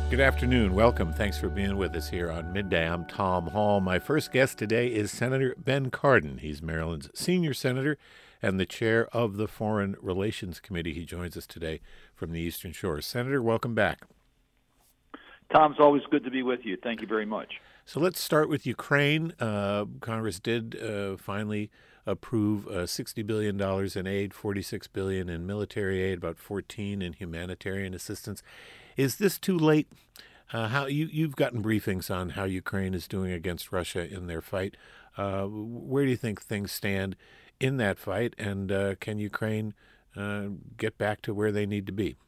Good afternoon. Welcome. Thanks for being with us here on Midday. I'm Tom Hall. My first guest today is Senator Ben Cardin. He's Maryland's senior senator and the chair of the Foreign Relations Committee. He joins us today from the Eastern Shore. Senator, welcome back. Tom, it's always good to be with you. Thank you very much. So let's start with Ukraine. Congress did finally approve $60 billion in aid, $46 billion in military aid, about $14 billion in humanitarian assistance. Is this too late? You've gotten briefings on how Ukraine is doing against Russia in their fight. Where do you think things stand in that fight, and can Ukraine get back to where they need to be?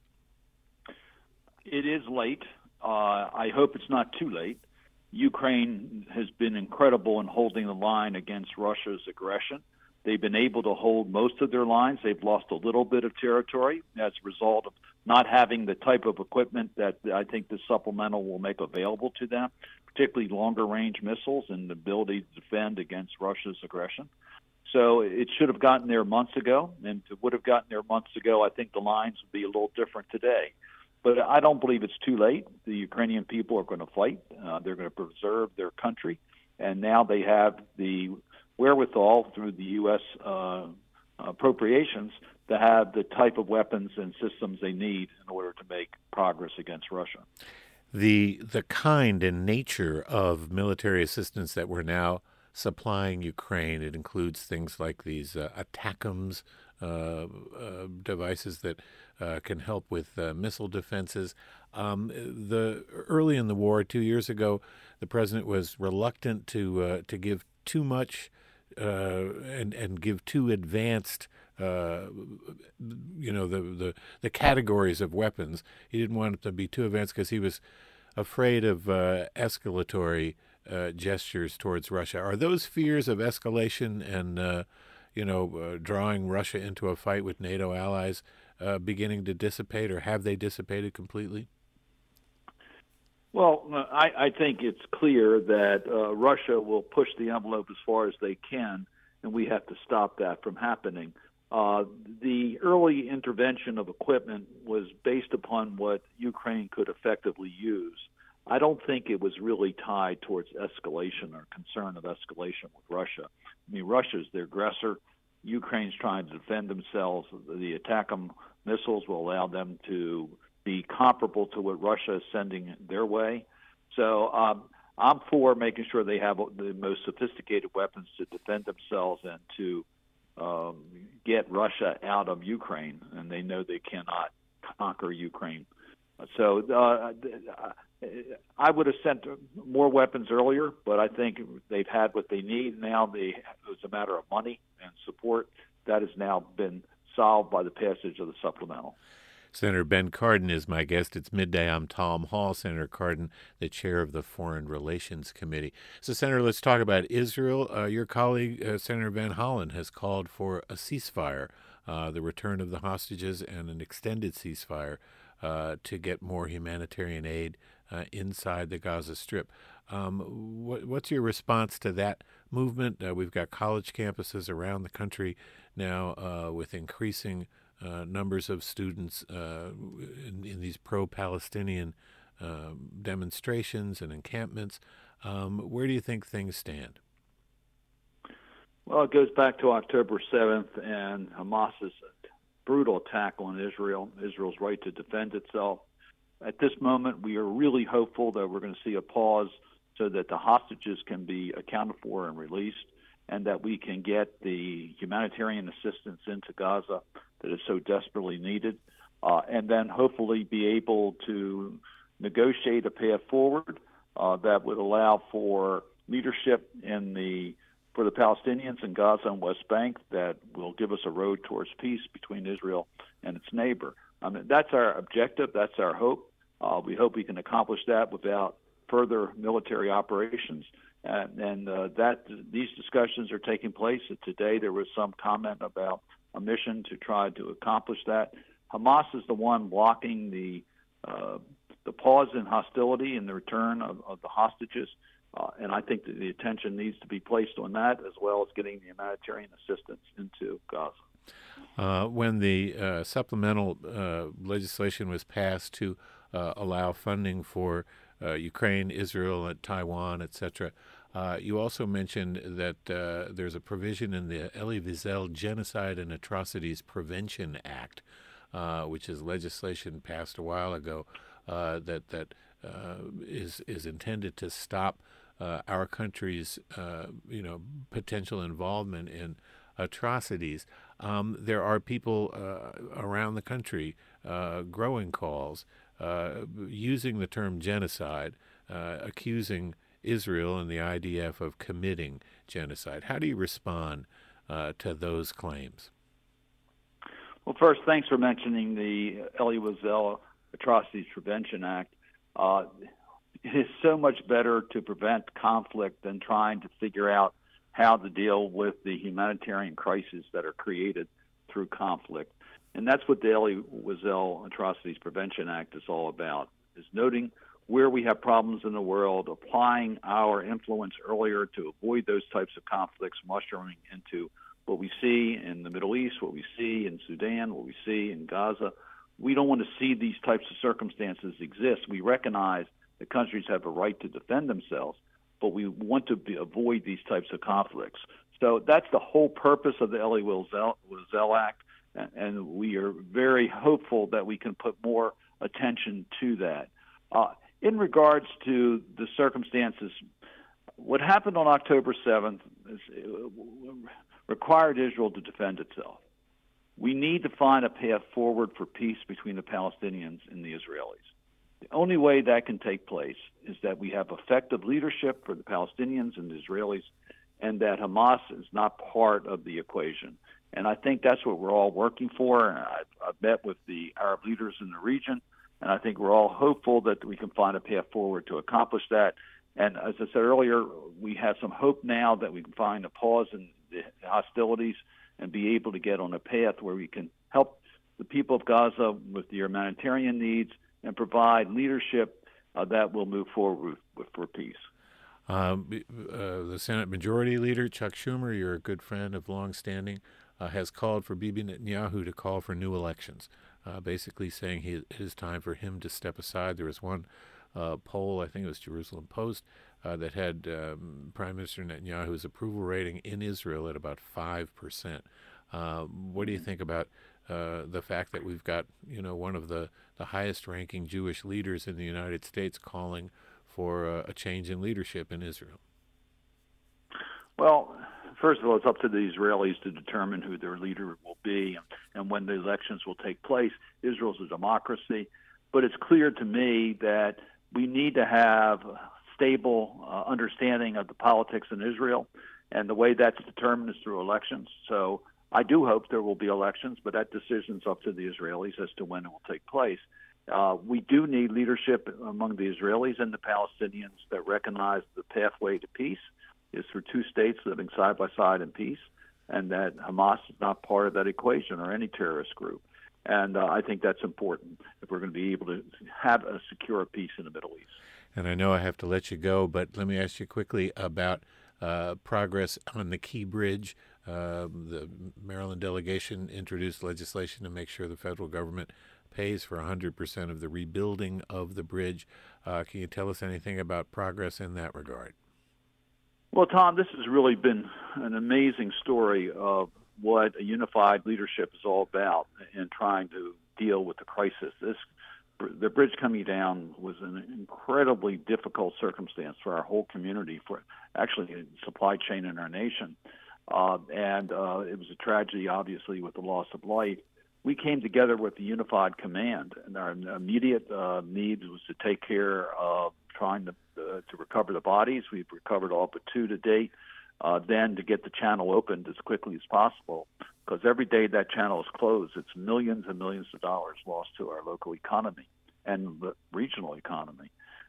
It is late. I hope it's not too late. Ukraine has been incredible in holding the line against Russia's aggression. They've been able to hold most of their lines. They've lost a little bit of territory as a result of not having the type of equipment that I think the supplemental will make available to them, particularly longer-range missiles and the ability to defend against Russia's aggression. So it should have gotten there months ago, and if it would have gotten there months ago, I think the lines would be a little different today. But I don't believe it's too late. The Ukrainian people are going to fight. They're going to preserve their country, and now they have the wherewithal through the U.S. Appropriations to have the type of weapons and systems they need in order to make progress against Russia. The kind and nature of military assistance that we're now supplying Ukraine, it includes things like these ATACMS devices that can help with missile defenses. Early in the war, 2 years ago, the president was reluctant to give too much and give too advanced, the categories of weapons. He didn't want it to be too advanced because he was afraid of escalatory gestures towards Russia. Are those fears of escalation and drawing Russia into a fight with NATO allies beginning to dissipate, or have they dissipated completely? Well, I think it's clear that Russia will push the envelope as far as they can, and we have to stop that from happening. The early intervention of equipment was based upon what Ukraine could effectively use. I don't think it was really tied towards escalation or concern of escalation with Russia. I mean, Russia's the aggressor. Ukraine's trying to defend themselves. The ATACMS missiles will allow them to be comparable to what Russia is sending their way. So I'm for making sure they have the most sophisticated weapons to defend themselves and to get Russia out of Ukraine, and they know they cannot conquer Ukraine. So I would have sent more weapons earlier, but I think they've had what they need. Now it's a matter of money and support. That has now been solved by the passage of the supplemental. Senator Ben Cardin is my guest. It's Midday. I'm Tom Hall. Senator Cardin, the chair of the Foreign Relations Committee. So, Senator, let's talk about Israel. Your colleague, Senator Van Hollen, has called for a ceasefire, the return of the hostages, and an extended ceasefire to get more humanitarian aid inside the Gaza Strip. What's your response to that movement? We've got college campuses around the country now with increasing numbers of students in these pro-Palestinian demonstrations and encampments. Where do you think things stand? Well, it goes back to October 7th and Hamas's brutal attack on Israel, Israel's right to defend itself. At this moment, we are really hopeful that we're going to see a pause so that the hostages can be accounted for and released, and that we can get the humanitarian assistance into Gaza that is so desperately needed, and then hopefully be able to negotiate a path forward that would allow for leadership for the Palestinians in Gaza and West Bank that will give us a road towards peace between Israel and its neighbor. I mean, that's our objective. That's our hope. We hope we can accomplish that without further military operations. And these discussions are taking place. Today there was some comment about a mission to try to accomplish that. Hamas is the one blocking the pause in hostility and the return of the hostages. And I think that the attention needs to be placed on that, as well as getting the humanitarian assistance into Gaza. When the supplemental legislation was passed to allow funding for Ukraine, Israel, and Taiwan, etc. You also mentioned that there's a provision in the Elie Wiesel Genocide and Atrocities Prevention Act, which is legislation passed a while ago that is intended to stop our country's potential involvement in atrocities. There are people around the country growing calls using the term genocide, accusing Israel and the IDF of committing genocide. How do you respond to those claims? Well, first, thanks for mentioning the Elie Wiesel Atrocities Prevention Act. It is so much better to prevent conflict than trying to figure out how to deal with the humanitarian crises that are created through conflict. And that's what the Elie Wiesel Atrocities Prevention Act is all about, is noting where we have problems in the world, applying our influence earlier to avoid those types of conflicts mushrooming into what we see in the Middle East, what we see in Sudan, what we see in Gaza. We don't want to see these types of circumstances exist. We recognize that countries have a right to defend themselves, but we want to avoid these types of conflicts. So that's the whole purpose of the Elie Wiesel Act, and we are very hopeful that we can put more attention to that. In regards to the circumstances, what happened on October 7th required Israel to defend itself. We need to find a path forward for peace between the Palestinians and the Israelis. The only way that can take place is that we have effective leadership for the Palestinians and the Israelis, and that Hamas is not part of the equation. And I think that's what we're all working for. And I've met with the Arab leaders in the region, and I think we're all hopeful that we can find a path forward to accomplish that. And as I said earlier, we have some hope now that we can find a pause in the hostilities and be able to get on a path where we can help the people of Gaza with the humanitarian needs and provide leadership that will move forward for peace. The Senate Majority Leader, Chuck Schumer, you're a good friend of long standing, has called for Bibi Netanyahu to call for new elections, basically saying it is time for him to step aside. There was one poll, I think it was Jerusalem Post, that had Prime Minister Netanyahu's approval rating in Israel at about 5%. What do you think about the fact that we've got, one of the highest-ranking Jewish leaders in the United States calling for a change in leadership in Israel? Well, first of all, it's up to the Israelis to determine who their leader will be and when the elections will take place. Israel's a democracy, but it's clear to me that we need to have stable understanding of the politics in Israel, and the way that's determined is through elections. So I do hope there will be elections, but that decision's up to the Israelis as to when it will take place. We do need leadership among the Israelis and the Palestinians that recognize the pathway to peace is through two states living side by side in peace, and that Hamas is not part of that equation or any terrorist group. And I think that's important if we're going to be able to have a secure peace in the Middle East. And I know I have to let you go, but let me ask you quickly about progress on the Key Bridge. The Maryland delegation introduced legislation to make sure the federal government pays for 100% of the rebuilding of the bridge. Can you tell us anything about progress in that regard? Well, Tom, this has really been an amazing story of what a unified leadership is all about in trying to deal with the crisis. The bridge coming down was an incredibly difficult circumstance for our whole community, for actually the supply chain in our nation. And it was a tragedy, obviously, with the loss of life. We came together with the unified command, and our immediate need was to take care of trying to recover the bodies. We've recovered all but 2 to date. Then to get the channel opened as quickly as possible, because every day that channel is closed, it's millions and millions of dollars lost to our local economy and the regional economy.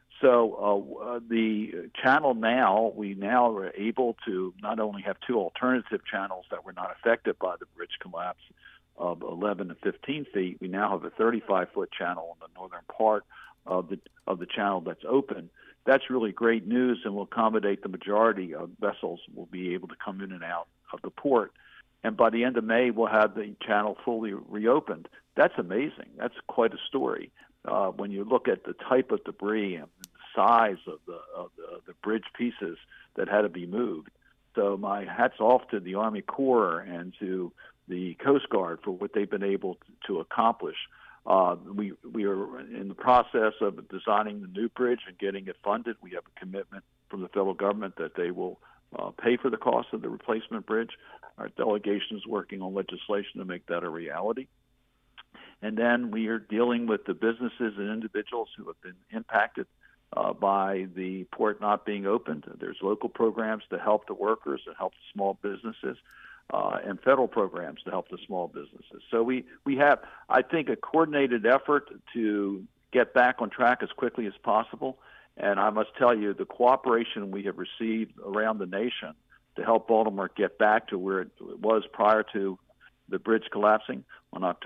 So the channel now, we now are able to not only have 2 alternative channels that were not affected by the bridge collapse of 11 to 15 feet, we now have a 35-foot channel in the northern part of the channel that's open. That's really great news and will accommodate the majority of vessels will be able to come in and out of the port. And by the end of May, we'll have the channel fully reopened. That's amazing. That's quite a story. when you look at the type of debris and the size of the bridge pieces that had to be moved. So my hat's off to the Army Corps and to the Coast Guard for what they've been able to accomplish. We are in the process of designing the new bridge and getting it funded. We have a commitment from the federal government that they will pay for the cost of the replacement bridge. Our delegation is working on legislation to make that a reality. And then we are dealing with the businesses and individuals who have been impacted by the port not being opened. There's local programs to help the workers and help the small businesses, and federal programs to help the small businesses. So we have, I think, a coordinated effort to get back on track as quickly as possible. And I must tell you, the cooperation we have received around the nation to help Baltimore get back to where it was prior to the bridge collapsing on March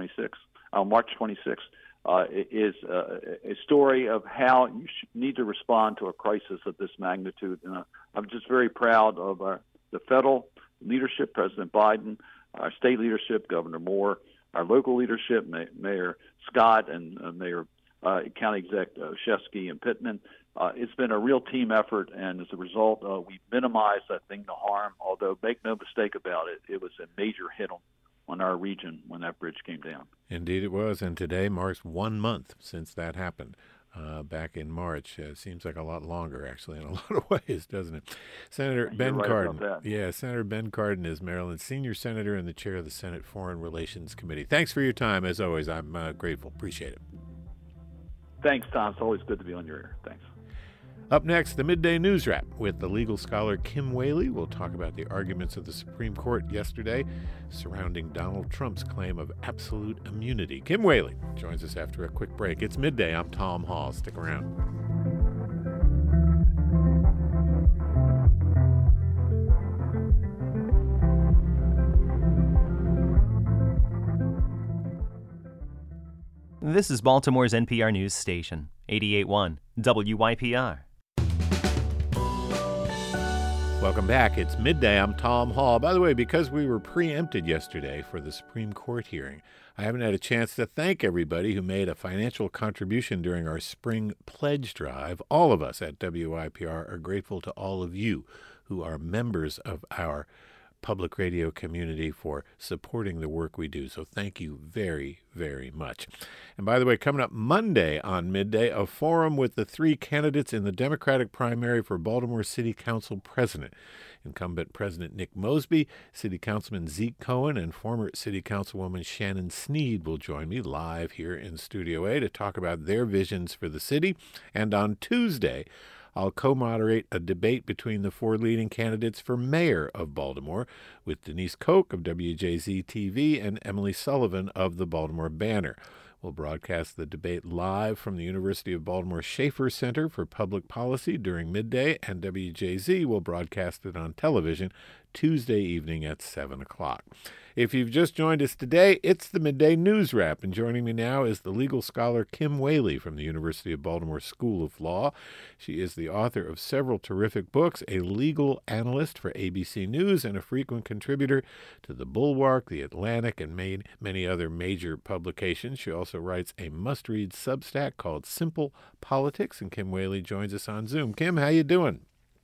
26th, is a story of how you need to respond to a crisis of this magnitude. And I'm just very proud of the federal leadership, President Biden, our state leadership, Governor Moore, our local leadership, Mayor Scott, and Mayor County Exec Shesky and Pittman. It's been a real team effort, and as a result, we minimized, I think, the harm. Although, make no mistake about it, it was a major hit on our region when that bridge came down. Indeed it was, and today marks 1 month since that happened. Back in March. Seems like a lot longer, actually, in a lot of ways, doesn't it? Senator Ben Cardin. Yeah, Senator Ben Cardin is Maryland's senior senator and the chair of the Senate Foreign Relations Committee. Thanks for your time, as always. I'm grateful. Appreciate it. Thanks, Tom. It's always good to be on your ear. Thanks. Up next, the Midday News Wrap with the legal scholar Kim Whaley. We'll talk about the arguments of the Supreme Court yesterday surrounding Donald Trump's claim of absolute immunity. Kim Whaley joins us after a quick break. It's midday. I'm Tom Hall. Stick around. This is Baltimore's NPR News Station, 88.1 WYPR. Welcome back. It's midday. I'm Tom Hall. By the way, because we were preempted yesterday for the Supreme Court hearing, I haven't had a chance to thank everybody who made a financial contribution during our spring pledge drive. All of us at WYPR are grateful to all of you who are members of our public radio community for supporting the work we do. So thank you very, very much. And by the way, coming up Monday on Midday, a forum with the three candidates in the Democratic primary for Baltimore City Council president. Incumbent President Nick Mosby, City Councilman Zeke Cohen, and former City Councilwoman Shannon Sneed will join me live here in Studio A to talk about their visions for the city. And on Tuesday, I'll co-moderate a debate between the four leading candidates for mayor of Baltimore with Denise Koch of WJZ-TV and Emily Sullivan of the Baltimore Banner. We'll broadcast the debate live from the University of Baltimore Schaefer Center for Public Policy during midday, and WJZ will broadcast it on television Tuesday evening at 7 o'clock. If you've just joined us today, it's the Midday News Wrap, and joining me now is the legal scholar Kim Whaley from the University of Baltimore School of Law. She is the author of several terrific books, a legal analyst for ABC News, and a frequent contributor to The Bulwark, The Atlantic, and many other major publications. She also writes a must-read Substack called Simple Politics, and Kim Whaley joins us on Zoom. Kim, how you doing?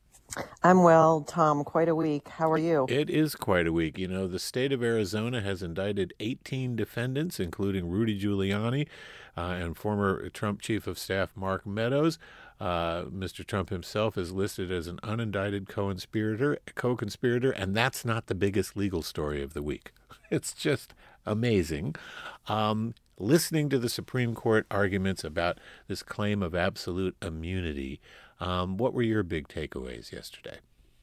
I'm well, Tom. Quite a week. How are you? It is quite a week. You know, the state of Arizona has indicted 18 defendants, including Rudy Giuliani and former Trump Chief of Staff Mark Meadows. Mr. Trump himself is listed as an unindicted co-conspirator, and that's not the biggest legal story of the week. It's just amazing. Listening to the Supreme Court arguments about this claim of absolute immunity, what were your big takeaways yesterday?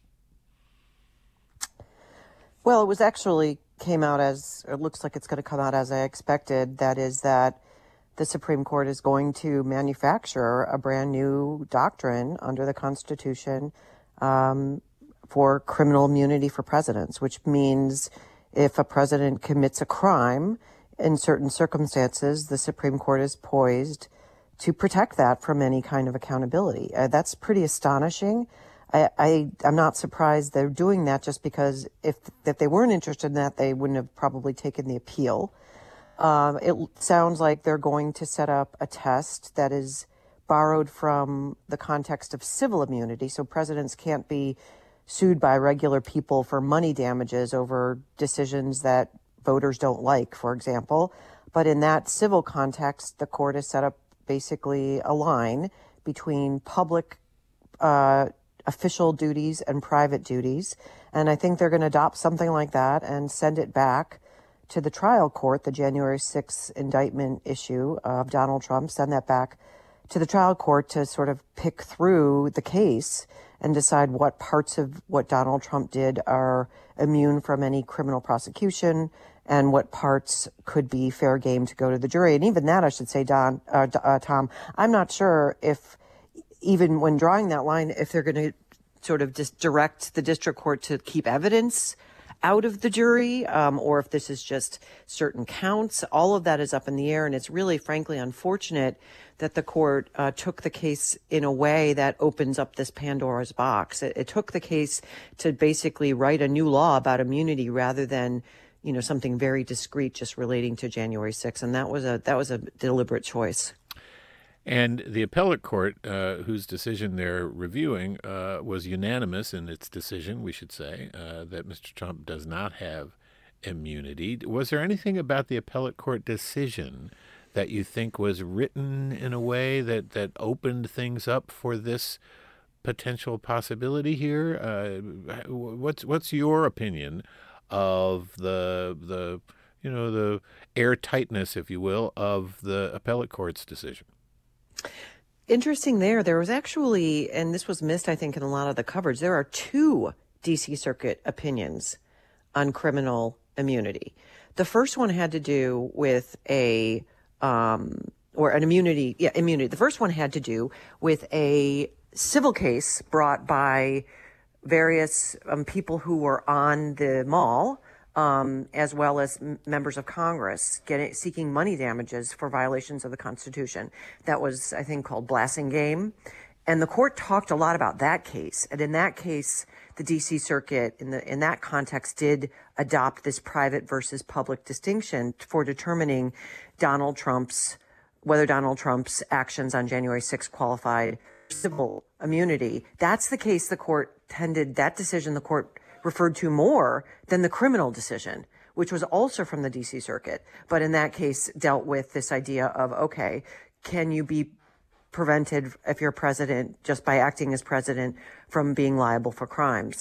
Well, it was actually came out as, it looks like it's going to come out as I expected. That is that the Supreme Court is going to manufacture a brand new doctrine under the Constitution for criminal immunity for presidents, which means if a president commits a crime, in certain circumstances, the Supreme Court is poised to protect that from any kind of accountability. That's pretty astonishing. I'm not surprised they're doing that, just because if they weren't interested in that, they wouldn't have probably taken the appeal. It sounds like they're going to set up a test that is borrowed from the context of civil immunity. So presidents can't be sued by regular people for money damages over decisions that voters don't like, for example. But in that civil context, the court has set up basically a line between public official duties and private duties. And I think they're going to adopt something like that and send it back to the trial court, the January 6th indictment issue of Donald Trump, send that back to the trial court to sort of pick through the case and decide what parts of what Donald Trump did are immune from any criminal prosecution and what parts could be fair game to go to the jury. And even that, I should say, Tom, I'm not sure if even when drawing that line, if they're going to sort of just direct the district court to keep evidence out of the jury, or if this is just certain counts. All of that is up in the air, and it's really, frankly, unfortunate that the court took the case in a way that opens up this Pandora's box. It took the case to basically write a new law about immunity rather than, something very discrete just relating to January 6th, and that was a deliberate choice. And the appellate court, whose decision they're reviewing, was unanimous in its decision, we should say, that Mr. Trump does not have immunity. Was there anything about the appellate court decision that you think was written in a way that opened things up for this potential possibility here? What's your opinion of the airtightness, if you will, of the appellate court's decision? Interesting there was actually, and this was missed, I think, in a lot of the coverage, there are two D.C. Circuit opinions on criminal immunity. The first one had to do with immunity. The first one had to do with a civil case brought by various people who were on the mall, as well as members of Congress seeking money damages for violations of the Constitution. That was, I think, called Blasingame. And the court talked a lot about that case. And in that case, the D.C. Circuit, in that context, did adopt this private versus public distinction for determining whether Donald Trump's actions on January 6th qualified for civil immunity. That's the case the court referred to more than the criminal decision, which was also from the D.C. Circuit. But in that case, dealt with this idea of, okay, can you be prevented if you're president just by acting as president from being liable for crimes?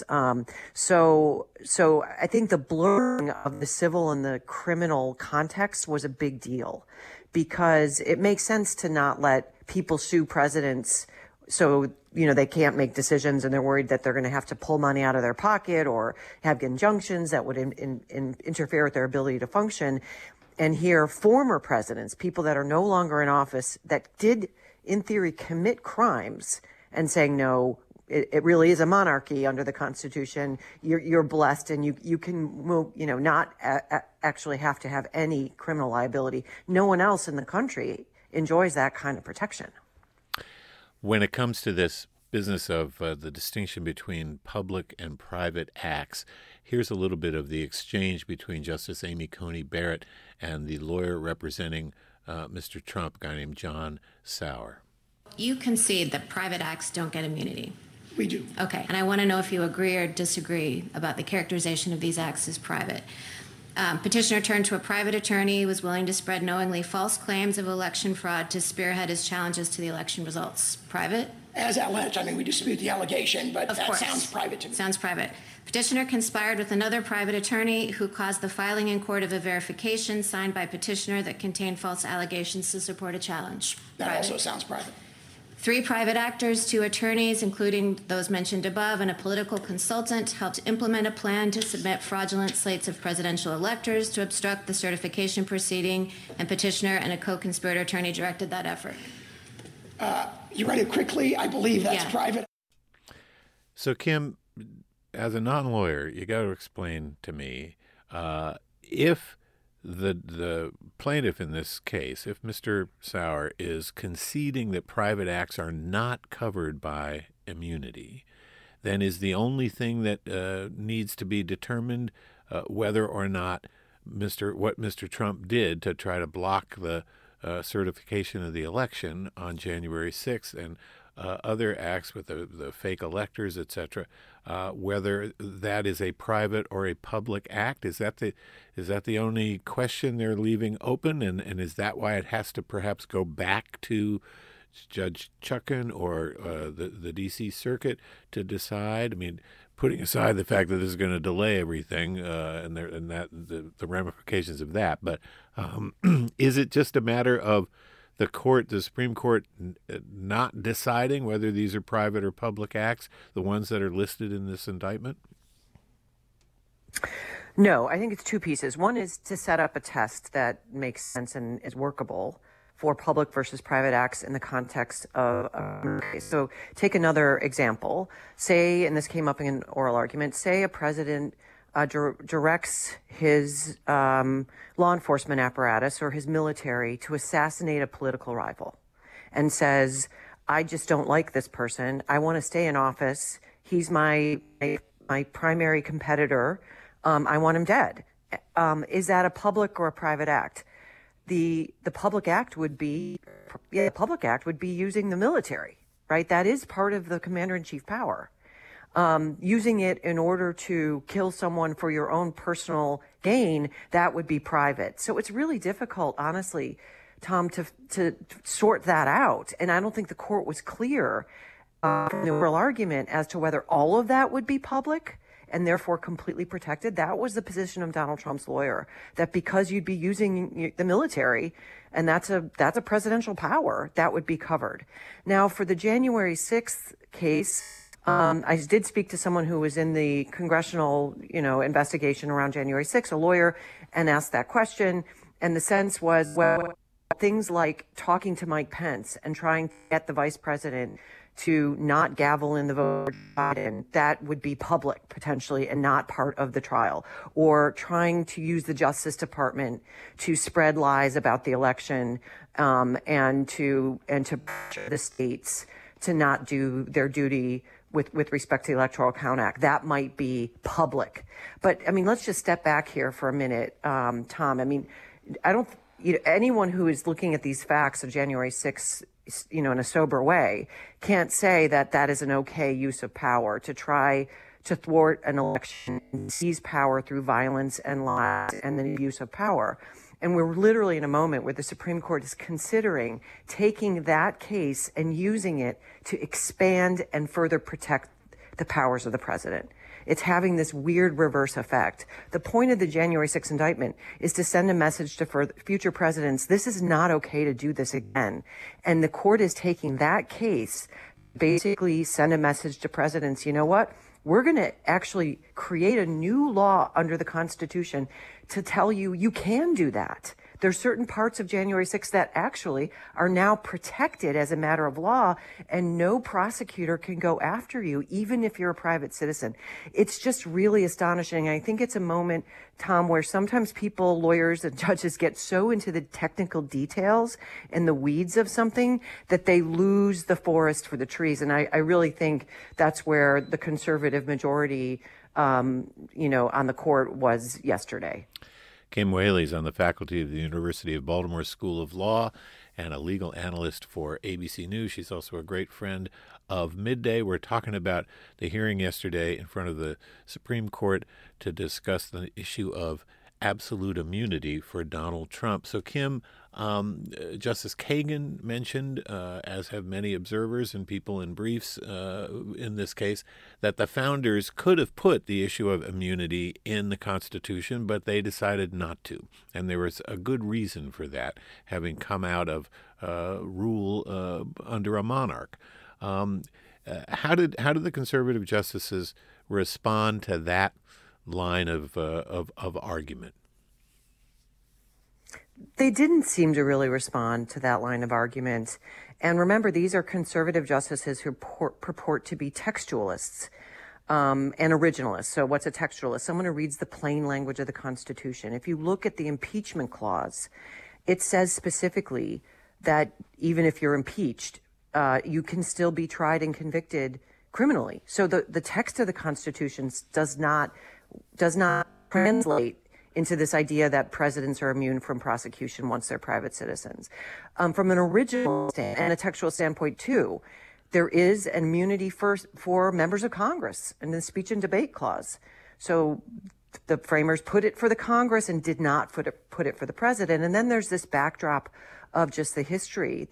So I think the blurring of the civil and the criminal context was a big deal because it makes sense to not let people sue presidents so, they can't make decisions and they're worried that they're going to have to pull money out of their pocket or have injunctions that would interfere with their ability to function. And here, former presidents, people that are no longer in office that did, in theory, commit crimes and saying, no, it really is a monarchy under the Constitution. You're blessed and you can move, not actually have to have any criminal liability. No one else in the country enjoys that kind of protection. When it comes to this business of the distinction between public and private acts, here's a little bit of the exchange between Justice Amy Coney Barrett and the lawyer representing Mr. Trump, a guy named John Sauer. You concede that private acts don't get immunity. We do. Okay, and I want to know if you agree or disagree about the characterization of these acts as private. Petitioner turned to a private attorney, was willing to spread knowingly false claims of election fraud to spearhead his challenges to the election results. Private? As alleged. We dispute the allegation, but of that course. Sounds private to me. Sounds private. Petitioner conspired with another private attorney who caused the filing in court of a verification signed by petitioner that contained false allegations to support a challenge. That Private. also sounds private. 3 private actors, 2 attorneys, including those mentioned above, and a political consultant helped implement a plan to submit fraudulent slates of presidential electors to obstruct the certification proceeding, and petitioner and a co-conspirator attorney directed that effort. You read it quickly. I believe that's private. So, Kim, as a non-lawyer, you got to explain to me if the plaintiff in this case, if Mr. Sauer is conceding that private acts are not covered by immunity, then is the only thing that needs to be determined whether or not what Mr. Trump did to try to block the certification of the election on January 6th and other acts with the fake electors, etc. Whether that is a private or a public act, is that the only question they're leaving open, and is that why it has to perhaps go back to Judge Chutkan or the D.C. Circuit to decide? I mean, putting aside the fact that this is going to delay everything and the ramifications of that, but is it just a matter of the Supreme Court, not deciding whether these are private or public acts, the ones that are listed in this indictment? No, I think it's two pieces. One is to set up a test that makes sense and is workable for public versus private acts in the context of so take another example. Say, and this came up in an oral argument, say a president directs his law enforcement apparatus or his military to assassinate a political rival and says, I just don't like this person. I want to stay in office. He's my primary competitor. I want him dead. Is that a public or a private act? The public act would be, using the military, right? That is part of the commander-in-chief power. Using it in order to kill someone for your own personal gain, that would be private. So it's really difficult, honestly, Tom, to sort that out. And I don't think the court was clear from the oral argument as to whether all of that would be public and therefore completely protected. That was the position of Donald Trump's lawyer, that because you'd be using the military, and that's a presidential power, that would be covered. Now, for the January 6th case, I did speak to someone who was in the congressional, investigation around January 6th, a lawyer, and asked that question. And the sense was, well, things like talking to Mike Pence and trying to get the vice president to not gavel in the vote for Biden, that would be public potentially and not part of the trial. Or trying to use the Justice Department to spread lies about the election and to pressure the states to not do their duty with respect to the Electoral Count Act. That might be public. But I mean, let's just step back here for a minute, Tom. I mean, I don't, anyone who is looking at these facts of January 6th, in a sober way, can't say that that is an okay use of power to try to thwart an election, seize power through violence and lies and the use of power. And we're literally in a moment where the Supreme Court is considering taking that case and using it to expand and further protect the powers of the president. It's having this weird reverse effect. The point of the January 6th indictment is to send a message to future presidents, this is not okay to do this again. And the court is taking that case, basically send a message to presidents, you know what? We're going to actually create a new law under the Constitution to tell you you can do that. There's certain parts of January 6th that actually are now protected as a matter of law, and no prosecutor can go after you, even if you're a private citizen. It's just really astonishing. I think it's a moment, Tom, where sometimes people, lawyers and judges, get so into the technical details and the weeds of something that they lose the forest for the trees. And I really think that's where the conservative majority, on the court was yesterday. Kim Whaley is on the faculty of the University of Baltimore School of Law and a legal analyst for ABC News. She's also a great friend of Midday. We're talking about the hearing yesterday in front of the Supreme Court to discuss the issue of absolute immunity for Donald Trump. So, Kim, Justice Kagan mentioned, as have many observers and people in briefs in this case, that the founders could have put the issue of immunity in the Constitution, but they decided not to. And there was a good reason for that, having come out of rule under a monarch. How did the conservative justices respond to that line of argument? They didn't seem to really respond to that line of argument. And remember, these are conservative justices who purport to be textualists and originalists. So what's a textualist? Someone who reads the plain language of the Constitution. If you look at the impeachment clause, it says specifically that even if you're impeached, you can still be tried and convicted criminally. So the text of the Constitution does not translate into this idea that presidents are immune from prosecution once they're private citizens. From an original and a textual standpoint, too, there is an immunity for members of Congress in the speech and debate clause. So the framers put it for the Congress and did not put it for the president. And then there's this backdrop of just the history.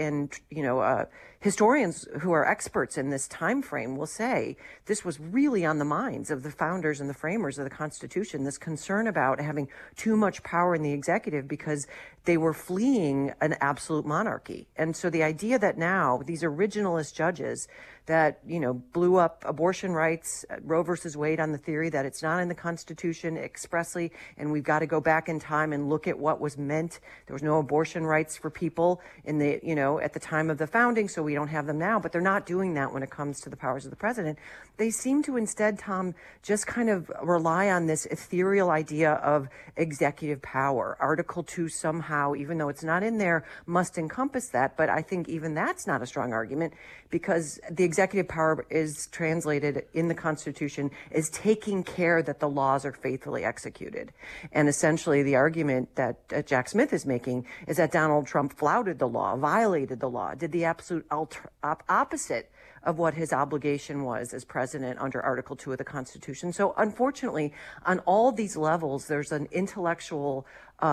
Historians who are experts in this time frame will say this was really on the minds of the founders and the framers of the Constitution, this concern about having too much power in the executive because they were fleeing an absolute monarchy. And so the idea that now these originalist judges that, blew up abortion rights, Roe versus Wade, on the theory that it's not in the Constitution expressly, and we've got to go back in time and look at what was meant. There was no abortion rights for people in the, at the time of the founding, so we don't have them now, but they're not doing that when it comes to the powers of the president. They seem to instead, Tom, just kind of rely on this ethereal idea of executive power. Article 2 somehow, even though it's not in there, must encompass that, but I think even that's not a strong argument because the executive power is translated in the Constitution as taking care that the laws are faithfully executed. And essentially the argument that Jack Smith is making is that Donald Trump flouted the law, violated the law, did the absolute opposite of what his obligation was as president under Article 2 of the Constitution. So unfortunately, on all these levels, there's an intellectual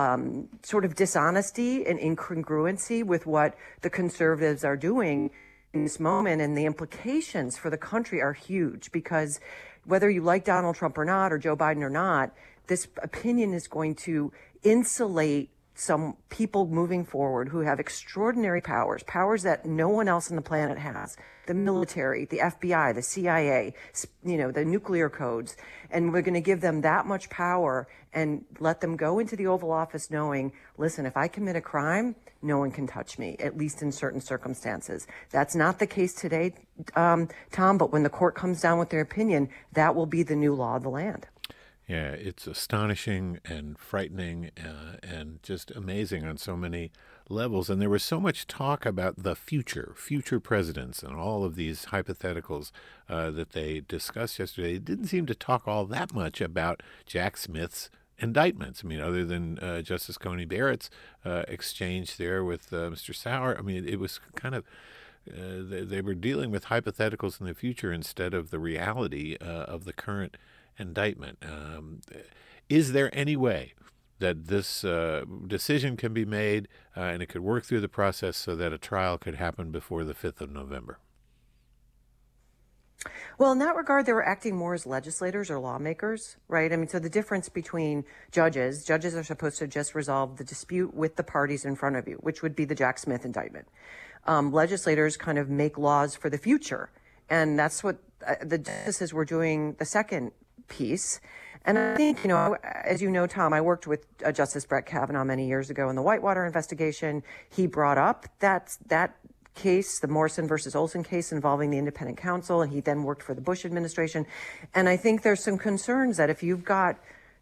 sort of dishonesty and incongruency with what the conservatives are doing in this moment, and the implications for the country are huge because whether you like Donald Trump or not, or Joe Biden or not, this opinion is going to insulate some people moving forward who have extraordinary powers that no one else on the planet has. The military, the FBI, the CIA, the nuclear codes. And we're going to give them that much power and let them go into the Oval Office knowing, listen, if I commit a crime, no one can touch me, at least in certain circumstances. That's not the case today, Tom, but when the court comes down with their opinion, that will be the new law of the land. Yeah, it's astonishing and frightening and just amazing on so many levels. And there was so much talk about the future presidents and all of these hypotheticals that they discussed yesterday. It didn't seem to talk all that much about Jack Smith's indictments. I mean, other than Justice Coney Barrett's exchange there with Mr. Sauer, I mean, it was kind of they were dealing with hypotheticals in the future instead of the reality of the current indictment. Is there any way that this decision can be made and it could work through the process so that a trial could happen before the 5th of November? Well, in that regard, they were acting more as legislators or lawmakers, right? I mean, so the difference between judges are supposed to just resolve the dispute with the parties in front of you, which would be the Jack Smith indictment. Legislators kind of make laws for the future. And that's what the justices were doing the second piece. And I think, as you know, Tom, I worked with Justice Brett Kavanaugh many years ago in the Whitewater investigation. He brought up that case, the Morrison versus Olson case involving the independent counsel, and he then worked for the Bush administration. And I think there's some concerns that if you've got,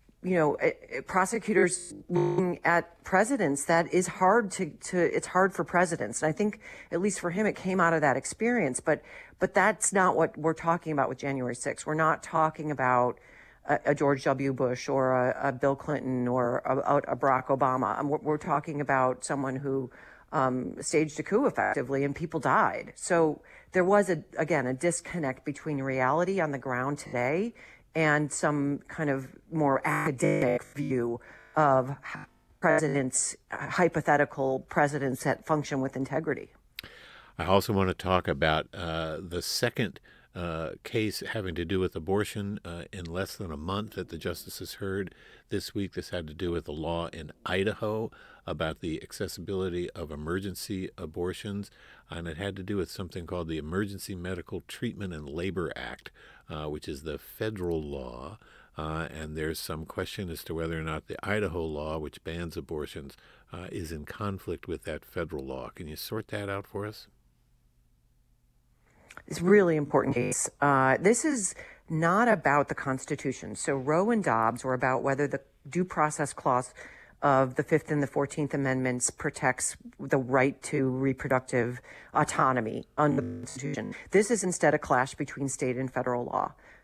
prosecutors looking at presidents, that is hard it's hard for presidents. And I think, at least for him, it came out of that experience. But that's not what we're talking about with January 6th. We're not talking about a George W. Bush or a Bill Clinton or a Barack Obama. We're talking about someone who staged a coup effectively and people died. So there was, a disconnect between reality on the ground today and some kind of more academic view of hypothetical presidents that function with integrity. I also want to talk about the second case having to do with abortion in less than a month that the justices heard this week. This had to do with the law in Idaho about the accessibility of emergency abortions, and it had to do with something called the Emergency Medical Treatment and Labor Act, which is the federal law, and there's some question as to whether or not the Idaho law, which bans abortions, is in conflict with that federal law. Can you sort that out for us? It's a really important case. This is not about the Constitution. So Roe and Dobbs were about whether the due process clause of the 5th and the 14th Amendments protects the right to reproductive autonomy under the Constitution. This is instead a clash between state and federal law.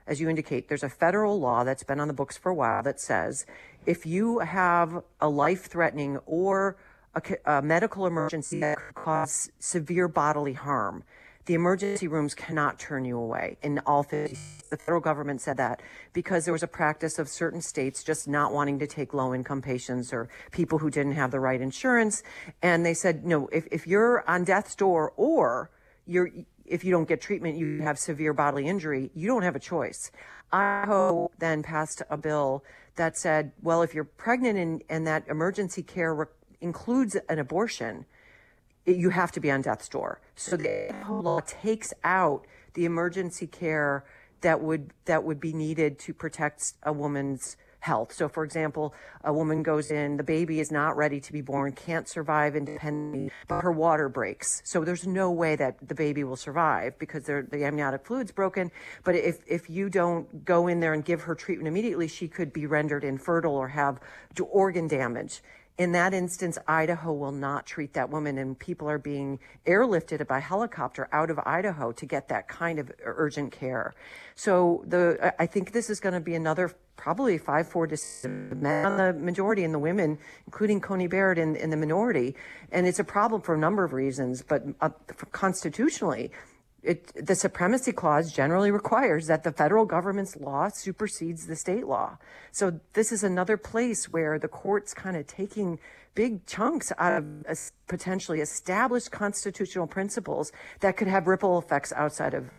as you indicate, there's a federal law that's been on the books for a while that says if you have a life-threatening or a medical emergency that could cause severe bodily harm, the emergency rooms cannot turn you away in all 50 states. The federal government said that because there was a practice of certain states just not wanting to take low-income patients or people who didn't have the right insurance. And they said, no, if you're on death's door or if you don't get treatment, you have severe bodily injury, you don't have a choice. Idaho then passed a bill that said, well, if you're pregnant and that emergency care includes an abortion, you have to be on death's door. So the Idaho law takes out the emergency care that would be needed to protect a woman's health. So, for example, a woman goes in, the baby is not ready to be born, can't survive independently, but her water breaks. So there's no way that the baby will survive because the amniotic fluid's broken. But if you don't go in there and give her treatment immediately, she could be rendered infertile or have organ damage. In that instance, Idaho will not treat that woman, and people are being airlifted by helicopter out of Idaho to get that kind of urgent care. So I think this is going to be another probably 5-4 decision. Men on the majority and the women, including Coney Barrett in the minority. And it's a problem for a number of reasons, but constitutionally, the supremacy clause generally requires that the federal government's law supersedes the state law. So this is another place where the court's kind of taking big chunks out of potentially established constitutional principles that could have ripple effects outside of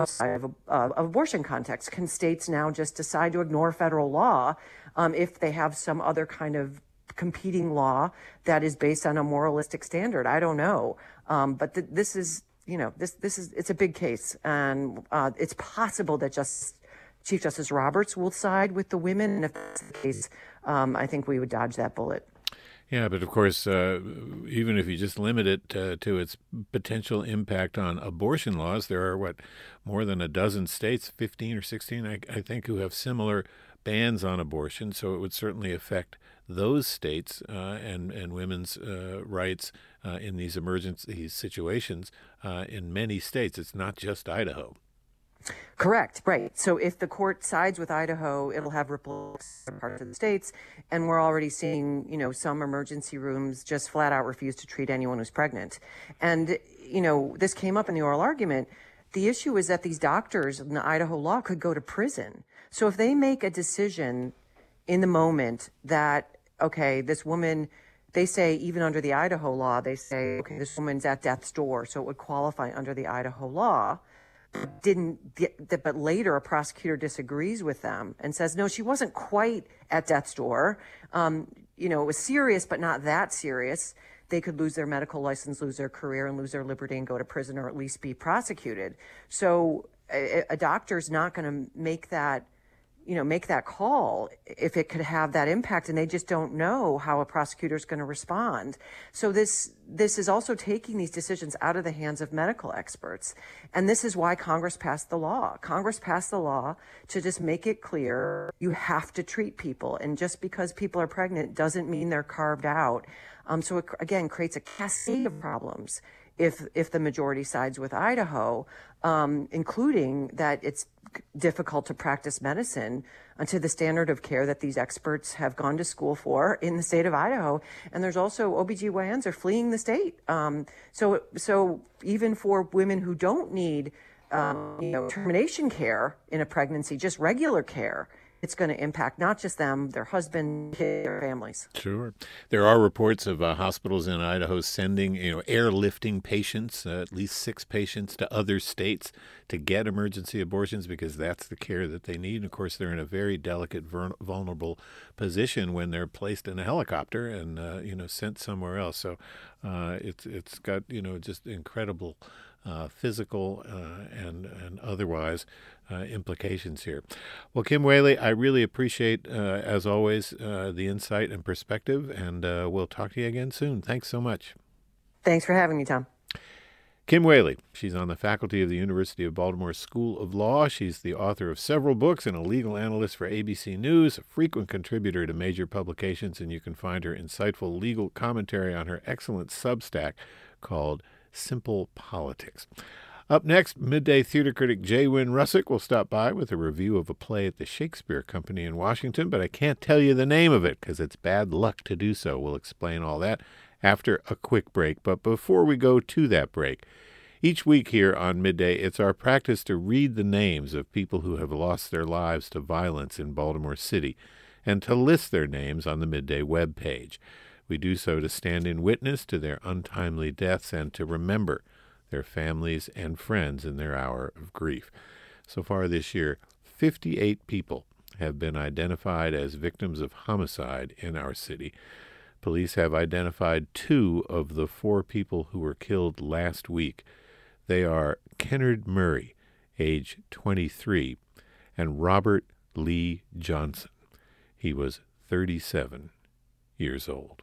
abortion context. Can states now just decide to ignore federal law if they have some other kind of competing law that is based on a moralistic standard? I don't know. But this is, it's a big case, and it's possible that Chief Justice Roberts will side with the women, and if that's the case, I think we would dodge that bullet. Yeah, but of course, even if you just limit it to its potential impact on abortion laws, there are, more than a dozen states, 15 or 16, I think, who have similar bans on abortion, so it would certainly affect those states and women's rights in these emergency situations in many states. It's not just Idaho. Correct, right. So if the court sides with Idaho, it'll have ripple effects in parts of the states, and we're already seeing, some emergency rooms just flat out refuse to treat anyone who's pregnant. And, this came up in the oral argument. The issue is that these doctors in the Idaho law could go to prison. So if they make a decision in the moment that, okay, this woman, they say even under the Idaho law, they say, okay, this woman's at death's door, so it would qualify under the Idaho law. But later a prosecutor disagrees with them and says, no, she wasn't quite at death's door. It was serious, but not that serious. They could lose their medical license, lose their career, and lose their liberty and go to prison or at least be prosecuted. So a doctor's not going to make that call if it could have that impact, and they just don't know how a prosecutor's going to respond. So this is also taking these decisions out of the hands of medical experts. And this is why Congress passed the law. Congress passed the law to just make it clear you have to treat people. And just because people are pregnant doesn't mean they're carved out. So it, again, creates a cascade of problems if the majority sides with Idaho, including that it's difficult to practice medicine to the standard of care that these experts have gone to school for in the state of Idaho. And there's also OBGYNs are fleeing the state. So even for women who don't need termination care in a pregnancy, just regular care, it's going to impact not just them, their husband, kids, their families. Sure. There are reports of hospitals in Idaho sending, airlifting patients, at least 6 patients, to other states to get emergency abortions because that's the care that they need. And of course, they're in a very delicate, vulnerable position when they're placed in a helicopter and, sent somewhere else. So it's got, just incredible physical and otherwise implications here. Well, Kim Whaley, I really appreciate, as always, the insight and perspective, and we'll talk to you again soon. Thanks so much. Thanks for having me, Tom. Kim Whaley, she's on the faculty of the University of Baltimore School of Law. She's the author of several books and a legal analyst for ABC News, a frequent contributor to major publications, and you can find her insightful legal commentary on her excellent Substack called Simple Politics. Up next, midday theater critic J. Wynn Russick will stop by with a review of a play at the Shakespeare Company in Washington, but I can't tell you the name of it because it's bad luck to do so. We'll explain all that after a quick break. But before we go to that break, each week here on Midday, it's our practice to read the names of people who have lost their lives to violence in Baltimore City and to list their names on the Midday webpage. We do so to stand in witness to their untimely deaths and to remember their families and friends in their hour of grief. So far this year, 58 people have been identified as victims of homicide in our city. Police have identified 2 of the 4 people who were killed last week. They are Kennard Murray, age 23, and Robert Lee Johnson. He was 37 years old.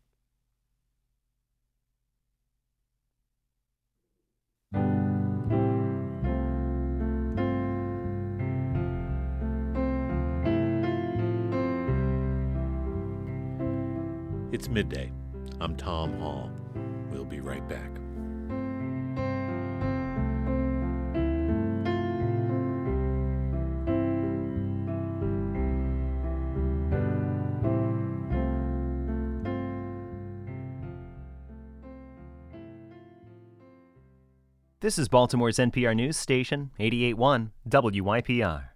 It's midday. I'm Tom Hall. We'll be right back. This is Baltimore's NPR News Station, 88.1 WYPR.